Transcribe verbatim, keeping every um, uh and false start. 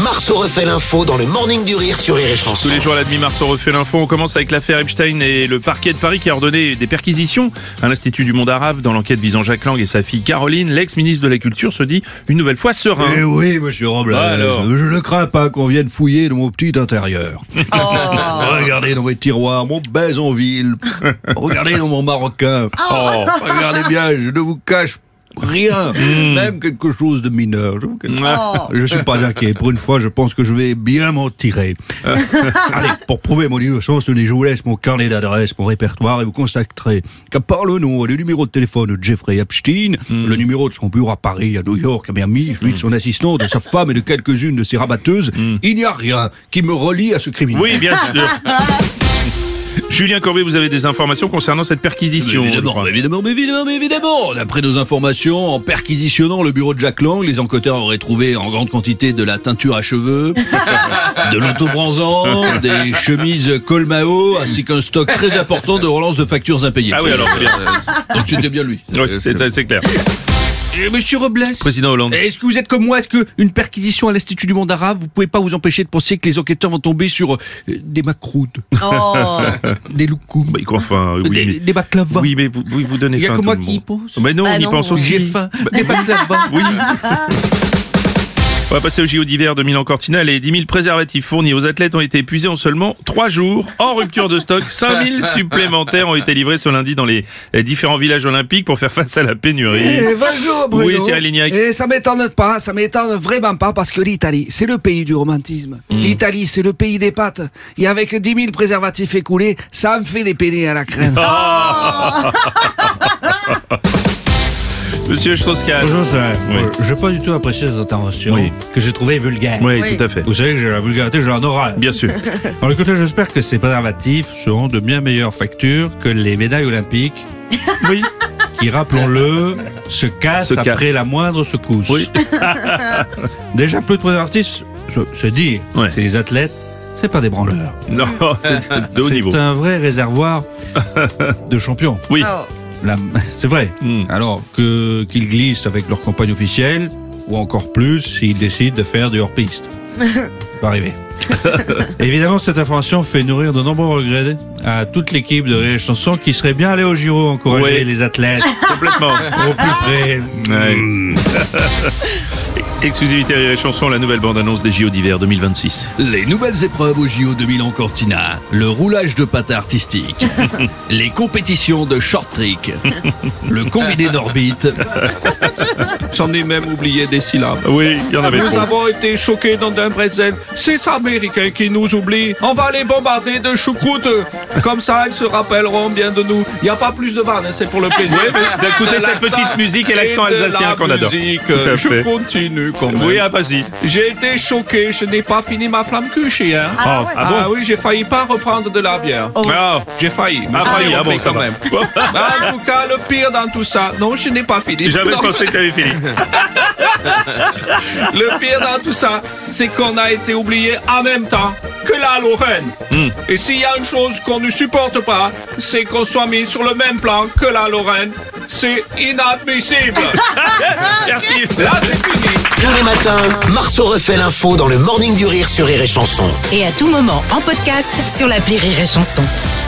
Marceau refait l'info dans le Morning du Rire sur Rire et Chanson. Tous les jours à la demi, Marceau refait l'info. On commence avec l'affaire Epstein et le parquet de Paris qui a ordonné des perquisitions à l'Institut du monde arabe dans l'enquête visant Jacques Lang et sa fille Caroline. L'ex-ministre de la Culture se dit une nouvelle fois serein. Eh oui, monsieur Robles, Ah, alors. je ne crains pas qu'on vienne fouiller dans mon petit intérieur. Oh. Regardez dans mes tiroirs, mon Baisonville. Regardez dans mon Marocain. Oh. Regardez bien, je ne vous cache rien, même quelque chose de mineur. Je, vous... Ah. je suis pas inquiet. Pour une fois, je pense que je vais bien m'en tirer. Allez, pour prouver mon innocence, tenez, je vous laisse mon carnet d'adresses, mon répertoire, et vous constaterez qu'à part le nom et le numéro de téléphone de Jeffrey Epstein, Mm. le numéro de son bureau à Paris, à New York, à Miami, celui de son assistant, de sa femme et de quelques-unes de ses rabatteuses, Mm. il n'y a rien qui me relie à ce criminel. Oui, bien sûr. Julien Courbet, vous avez des informations concernant cette perquisition? Mais évidemment, mais évidemment, mais évidemment, mais évidemment. D'après nos informations, en perquisitionnant le bureau de Jacques Lang, les enquêteurs auraient trouvé en grande quantité de la teinture à cheveux, de l'autobronzant, des chemises Colmao, ainsi qu'un stock très important de relances de factures impayées. Ah oui, alors, c'est bien. Donc c'était bien lui. Oui, c'est, c'est clair. Et Monsieur Robles, Président Hollande. est-ce que vous êtes comme moi? Est-ce qu'une perquisition à l'Institut du monde arabe, vous pouvez pas vous empêcher de penser que les enquêteurs vont tomber sur euh, des macroudes, Oh. des loukoums, Bah, quoi, enfin, oui, des, mais, des baklava? oui, mais vous, vous, vous donnez Il y a faim que à moi tout le qui y monde. pense. Mais non, Bah on y non, pense oui. aussi. J'ai faim. Des baklava. Oui. On va passer au J O d'hiver de Milan-Cortina. Les dix mille préservatifs fournis aux athlètes ont été épuisés en seulement trois jours. En rupture de stock, cinq mille supplémentaires ont été livrés ce lundi dans les différents villages olympiques pour faire face à la pénurie. Eh, bonjour Bruno. Oui, Cyril Lignac. Et ça m'étonne pas, ça m'étonne vraiment pas parce que l'Italie, c'est le pays du romantisme. L'Italie, c'est le pays des pâtes. Et avec dix mille préservatifs écoulés, ça me fait des penne à la crème. Monsieur Strauss-Kahn. Bonjour, ça. Oui. Euh, J'ai pas du tout apprécié cette intervention Oui. que j'ai trouvée vulgaire. Oui, Oui. tout à fait. Vous savez que j'ai la vulgarité, j'ai un horreur. Bien sûr. Alors écoutez, j'espère que ces préservatifs seront de bien meilleure facture que les médailles olympiques Oui. qui, rappelons-le, se cassent Se cassent. après la moindre secousse. Oui. Déjà, plus de préservatifs, se, se dit, Ouais. c'est les athlètes, c'est pas des branleurs. Non, c'est de haut niveau. C'est un vrai réservoir de champions. Oui. Oh. La- C'est vrai. Mm. Alors que qu'ils glissent avec leur compagne officielle, ou encore plus s'ils décident de faire du hors-piste. Ça peut arriver. Évidemment, cette information fait nourrir de nombreux regrets à toute l'équipe de Rire et Chanson qui serait bien allée au Giro encourager Ouais. les athlètes Complètement. au plus près. Ouais. Mm. Exclusivité Rire et Chanson, la nouvelle bande-annonce des J O d'hiver deux mille vingt-six. Les nouvelles épreuves au J O de Milan-Cortina, le roulage de patin artistique, les compétitions de short trick, le combiné d'orbite. J'en ai même oublié des syllabes. Oui, il y en avait Nous trop. avons été choqués dans un Brésil. C'est ces Américains qui nous oublient. On va les bombarder de choucroute. Comme ça, ils se rappelleront bien de nous. Il n'y a pas plus de vannes, hein, c'est pour le plaisir. D'écouter cette petite musique et l'accent alsacien qu'on adore. Musique, Tout à je fait. continue quand même. Oui, ah, vas-y. J'ai été choqué, je n'ai pas fini ma flamme cuchée. Hein. Ah, ouais. ah bon? Ah oui, j'ai failli pas reprendre de la bière. Oh. Ah, J'ai failli. mais ah, je failli, l'ai ah bon, repris ça quand va. même. En tout cas, le pire dans tout ça, non, je n'ai pas fini. J'avais Non. pensé que t'avais fini. Le pire dans tout ça, c'est qu'on a été oublié en même temps que la Lorraine. Mm. Et s'il y a une chose qu'on ne supporte pas, c'est qu'on soit mis sur le même plan que la Lorraine. C'est inadmissible. Merci. Là, c'est fini. Tous les matins, Marceau refait l'info dans le Morning du Rire sur Rire et Chanson. Et à tout moment en podcast sur l'appli Rire et Chanson.